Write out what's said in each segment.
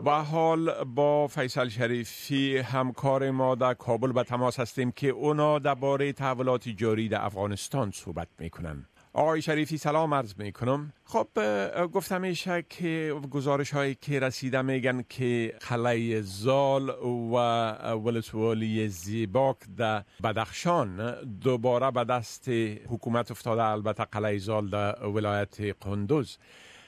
و حال با فیصل شریفی همکار ما در کابل به تماس هستیم که اونا درباره تحولات جاری در افغانستان صحبت میکنن. آقای شریفی سلام عرض میکنم. خب گفتم میشه که گزارش هایی که رسیده میگن که قلعه زال و ولسوالی زیباک در بدخشان دوباره به دست حکومت افتاده، البته قلعه زال در ولایت قندوز.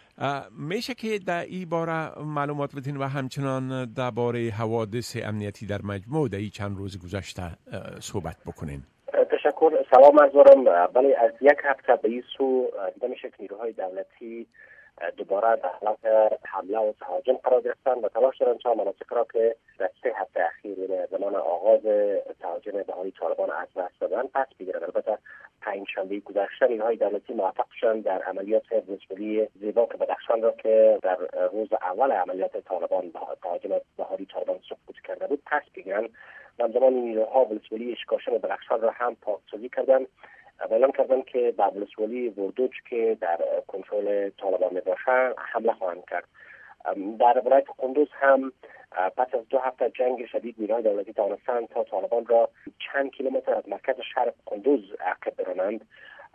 میشه که در این باره معلومات بدین و همچنان درباره حوادث امنیتی در مجموع در این چند روز گذشته صحبت بکنین؟ تشکر. سلام عرض دارم. بله، از یک هفته به این سو دیده میشه که نیروهای دولتی دوباره در حالت حمله و تهاجم قرار گرفتند و تلاش دارند تا مناطق را که در 3 هفته اخیر زمان آغاز تهاجم بهایی طالبان از دست دادن پس بگیرند. البته پنجشنبه گذشته نیروهای دولتی موفق شدند در عملیات ولسوالی زیباک بدخشان را که در روز اول عملیات طالبان تهاجم بهایی طالبان سقوط کرده بود پس بگیرند. همزمان نیروها ولسوالی اشکاشن بدخشان را هم پاکسازی کردند و اعلام کردند که به ولسوالی وردوج که در کنترل طالبان میباشد حمله خواهند کرد. در ولایت قندوز هم پس از 2 هفته جنگ شدید نیروهای دولتی توانستند تا طالبان را چند کیلومتر از مرکز شهر قندوز عقب برانند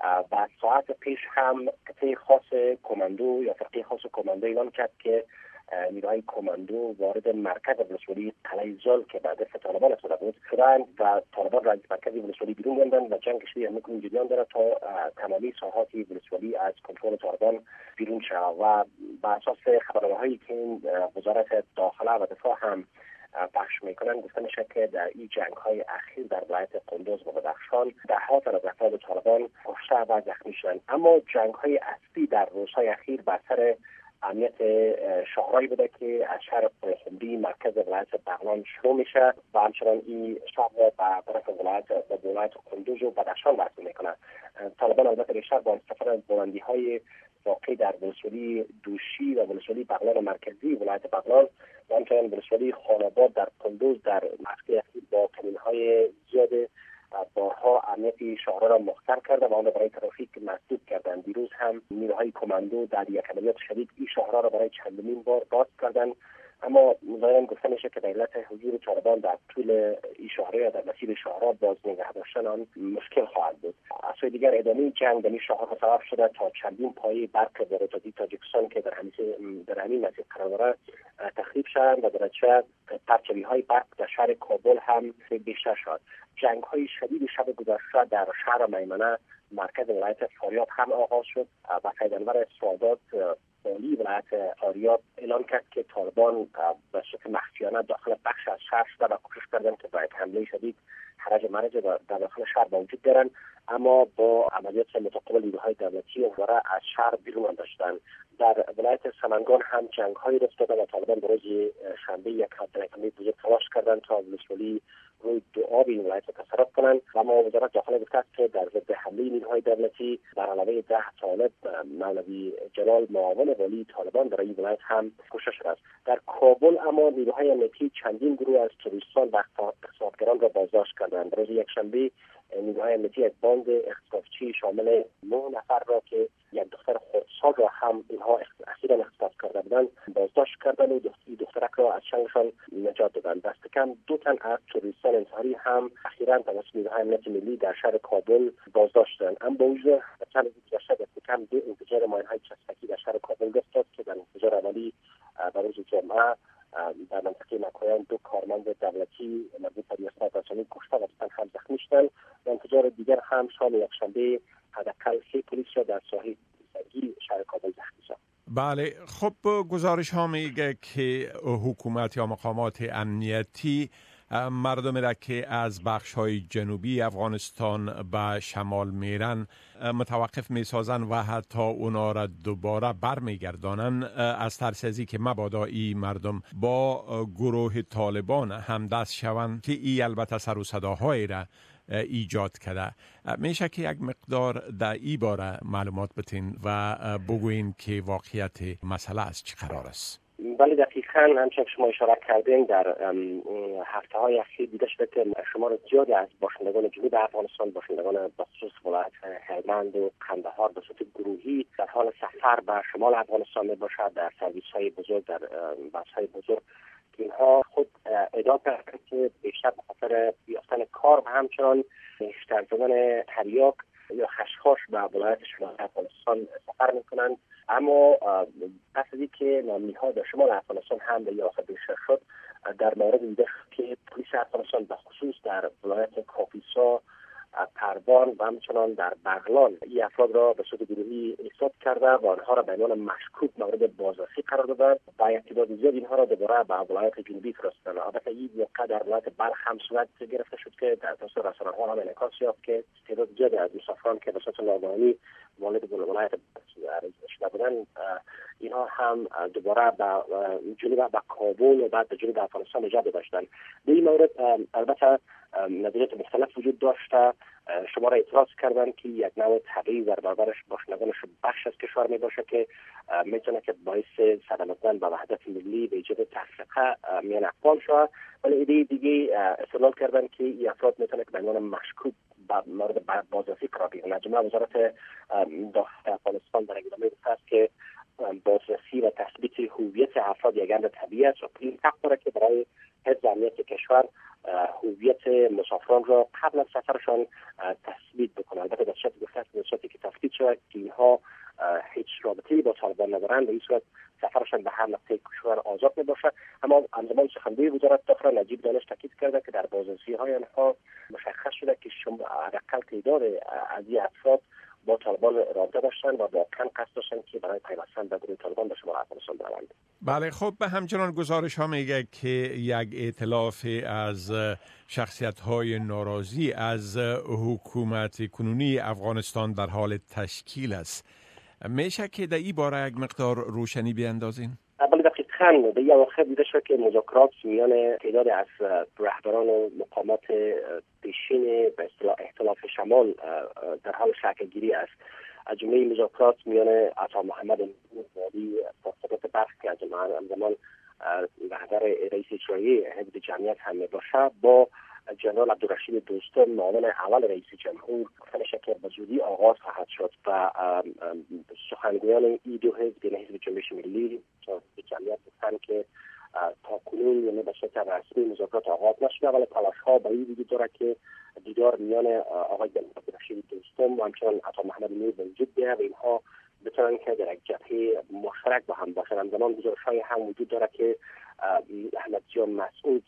و ساعت پیش هم قطعه خاص کماندو یا فرقه خاص کماندو اعلام کرد که نیروهای کماندو وارد مرکز ولسوالی قلعه زال که بعد دست طالبان افتاده بود شدند و طالبان را از مرکز ولسوالی بیرون راندند و جنگ شدید همکنون جریان دارد تا تمامی ساحات ولسوالی از کنترل طالبان بیرون شود و بر اساس خبرنامه‌هایی که وزارت داخله و دفاع هم پخش میکنند گفته میشه که در این جنگ‌های اخیر در ولایت قندوز و بدخشان ده‌ها از افراد طالبان کشته و زخمی شدند. اما جنگ‌های اصلی در روزهای اخیر بر سر امنیت شهرهایی بوده که از شهر قرخمری مرکز ولایت بغلان شروع میشه و همچنان این شهر به طرف ولایت قندوز و بدخشان وصل میکنه. طالبان البته بیشتر با استفاده از بلندی‌های واقع در ولسوالی دوشی و ولسوالی بغلان مرکزی ولایت بغلان و همچنان ولسوالی خاناباد در قندوز در هفته اخیر با کمین‌های زیاد بارها امنیت شهرها را مختل کرده و آن را برای ترافیک مسدود کردند. دیروز هم نیروهای کماندو در یک عملیات شدید این شهرها را برای چندمین بار باز کردند، اما ظاهراً گفته میشه که به علت حضور طالبان در طول این شهرها یا در مسیر شهرها باز نگه داشتن آن مشکل خواهد بود. از سوی دیگر ادامه جنگ در این شهرها سبب شده تا چندین پایه برق وارتادی تاجیکستان که در همین مسیر قرار دارد تخریب شدند و در نتیجه پرچمی‌های برق در شهر کابل هم بیشتر شد. جنگ‌های شدید شب گذشته در شهر میمنه مرکز ولایت فاریاب هم آغاز شد و سیدانور سادات والی ولایت فاریاب اعلام کرد که طالبان به شکل مخفیانه داخل بخش از شهر شده و کوشش کردند که با یک حمله شدید حرج مرج در داخل شهر موجود دارند، اما با عملیات متقابل نیروهای دولتی اونها از شهر بیرون داشتند. در ولایت سمنگان هم جنگ‌هایی رخ داد و طالبان در روز شنبه یک حمله بزرگ تلاش کردند تا ولسوالی روی 2 آب این ولایت را تصرف کنند، اما وزارت داخله گفته است که در ضد حمله نیروهای دولتی بر علاوه 10 طالب مولوی جلال معاون والی طالبان در این ولایت هم کشته شده است. در کابل اما نیروهای امنیتی چندین گروه از تروریستان و اغتصابگران را بازداشت کردند. روز یکشنبه نیروهای امنیتی از باند اغتصابچی شامل 9 نفر را که یک دختر خردسال را هم اینها اخیراً اغتصاب کرده بودند بازداشت کردند و دخترک را از چنگشان نجات دادند. دست کم 2 تن از تروریستان انتحاری هم اخیراً توسط نیروهای امنیت ملی در شهر کابل بازداشت شدند. اما با وجود چند روز گذشته دست کم 2 انفجار ماین‌های چسبکی در شهر کابل رخ داد که در انفجار اولی در روز جمعه در منطقه مکویان 2 کارمند دولتی مربوط به ریاست رسانی کشته و 2 تن هم زخمی شدند. انفجار دیگر هم شام یکشنبه حداقل 3 پلیس را در ساحل شهر کابل زخمی شد. بله، خب گزارش ها میگه که حکومت یا مقامات امنیتی مردم را که از بخش های جنوبی افغانستان به شمال میرن متوقف میسازن و حتی اونا را دوباره برمیگردانن از ترس از که مبادا ای مردم با گروه طالبان همدست شوند که ای البته سر و صداهای را ایجاد کرده. میشه که یک مقدار در ای باره معلومات بتین و بگوین که واقعیت مسئله از چی قرار است؟ بله دقیقاً همچنین شما اشاره کردین در هفته‌های اخیر دیده شده که شمار زیادی از باشندگان جنوب افغانستان، باشندگان به خصوص ولایت هلمند و قندهار به صورت گروهی در حال سفر به شمال افغانستان میباشد در سرویس‌های بزرگ، در بس‌های بزرگ که اینها خود ادعا کردند که بیشتر به خاطر یافتن کار و همچنان بیشتر زدن تریاک یا خشخاش به ولایت شمال افغانستان سفر میکنند. اما پس از اینکه نامنی‌ها در شمال افغانستان هم به یافت بیشتر شد، در مورد دیده شد که پلیس افغانستان به خصوص در ولایت کاپیسا، پروان و همچنان در بغلان این افراد را به صورت گروهی ایستاد کرده و آنها را به عنوان مشکوک مورد بازرسی قرار دادند و تعداد زیاد اینها را دوباره به ولایت جنوبی فرستادند. البته این واقعه در ولایت بلخ هم صورت گرفته شد که در توسط رسانه‌ها هم انعکاس یافت که تعداد زیادی از مسافران که به صورت ناگهانی وارد ولایت شده بودند، اینها هم دوباره به جنوب، به کابل و بعد به جنوب افغانستان اجازه داشتند. در این مورد البته نظریات مختلف وجود داشته. شما را اعتراض کردن که یک نوع تبعیض در برابرش باشندگانش بخش از کشور می باشه که میتونه که باعث صدمه زدن به وحدت ملی و ایجاد تفرقه میان اقوام شود. ولی ایده دیگه استدلال کردن که این افراد میتونه که به عنوان مشکوک مورد بازرسی قرار بگیرن. جمله وزارت داخلی افغانستان در ادامه گفت که بازرسی و تثبیت هویت افراد یک امر طبیعی است و پلیس حق داره که برای حفظ امنیت کشور هویت مسافران را قبل از سفرشان تثبیت بکنه. البته در صورتی گفته است در صورتی که تثبیت شود که اینها هیچ رابطه‌ای با طالبان ندارند، به این صورت سفرشان به هر نقطه کشور آزاد میباشد. اما همزمان سخنگوی وزارت داخلی نجیب دانش تاکید کرده که در بازرسی‌های آنها مشخص شده که حداقل تعداد از این افراد با طالبان رابطه داشتن و واقعا قصد داشتن که برای پیوستن به گروه طالبان به شمال افغانستان بروند. بله، خب به همچنان گزارش ها میگه که یک ائتلاف از شخصیت های ناراضی از حکومت کنونی افغانستان در حال تشکیل است. میشه که در این باره یک مقدار روشنی بیاندازین؟ بله دقیقاً. به این آخر دیده شد که مذاکرات میان تعداد از رهبران و مقامات پیشین به اصطلاح ائتلاف شمال در حال شکل گیری است. از جمله مذاکرات میان عطا محمد نوری فاصلات برخ که از زمان رهبر رئیس اجرایی حزب جمعیت هم میباشه با جنرال عبدالرشید دوستم معاون اول رئیس جمهور گفته میشه که به زودی آغاز خواهد شد و سخنگویان این دو حزب، یعنی حزب جنبش ملی و جمعیت گفتن که تا کنون یعنی به صورت رسمی مذاکرات آغاز نشده، ولی تلاش‌ها به این وجود داره که دیدار میان آقای عبدالرشید دوستم و همچنان عطا محمد نوری وجود بیاید و اینها بتونن که در یک جبهه مشترک با هم باشن. همزمان گزارش‌های هم وجود داره که احمد جان مسعود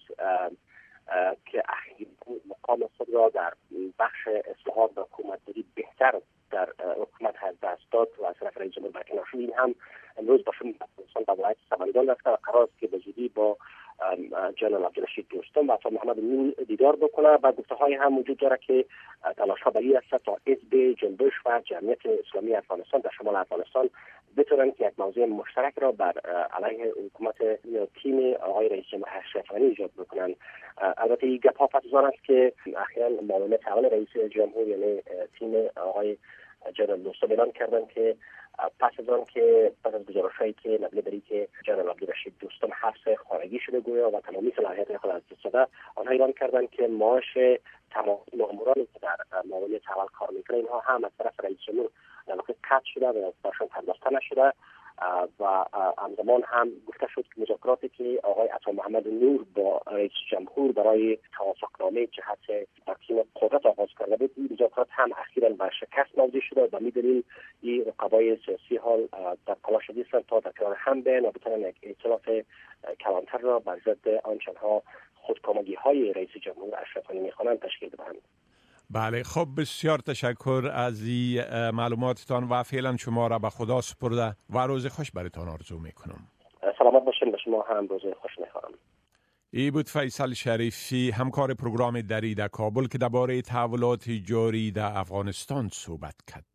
که اخیراً مقام خود را در بخش اصلاحات و حکومتداری بهتر در حکومت از دست داد و از طرف رئیس جمهور برکنار شد، این هم امروز با شما به ولایت سمنگان رفته و قرار است که به زودی با جنرال عبدالرشید دوستم و عطا محمد نوری دیدار بکنه. و گفته‌های هم وجود داره که تلاش‌ها به این است تا حزب جنبش و جمعیت اسلامی افغانستان در شمال افغانستان بتونن که یک موضوع مشترک را بر علیه حکومت یا تیم آقای رئیس جمهور اشرف غنی ایجاد بکنن. البته این گپ‌ها پس از آن است که اخیراً معاونت اول رئیس جمهور یعنی تیم آقای جنرال دوستم اعلام کردن که پس از آن که پس از گزارش‌هایی که مبنی بر اینکه جنرال عبدالرشید دوستم حبس خارجی شده گویا و تمامی صلاحیت خود از دست داده، آنها اعلام کردند که معاش تمام مامورانی که در معاونت اول کار میکنه اینها هم از طرف رئیس جمهور در واقع قطع شده و برشان پرداخته نشده. و همزمان هم گفته شد که مذاکراتی که آقای عطا محمد نور با رئیس جمهور برای توافقنامه جهت تقسیم قدرت آغاز کرده بود، این مذاکرات هم اخیراً به شکست موجه شده و می‌دونیم این رقبای سیاسی حال در تلاش هستند تا در کنار هم بیان و بتوانند یک ائتلاف کلانتر را بر ضد آنچنها خودکامگی‌های رئیس جمهور اشرف غنی می‌خوانند تشکیل دهند. بله، خب بسیار تشکر از این معلوماتتان و فعلا شما را به خدا سپرده و روز خوش براتان آرزو میکنم. سلامت باشین. به شما هم روز خوش میخوام. ای بود فیصل شریفی، همکار پروگرام دری در کابل که درباره تحولات جاری در افغانستان صحبت کرد.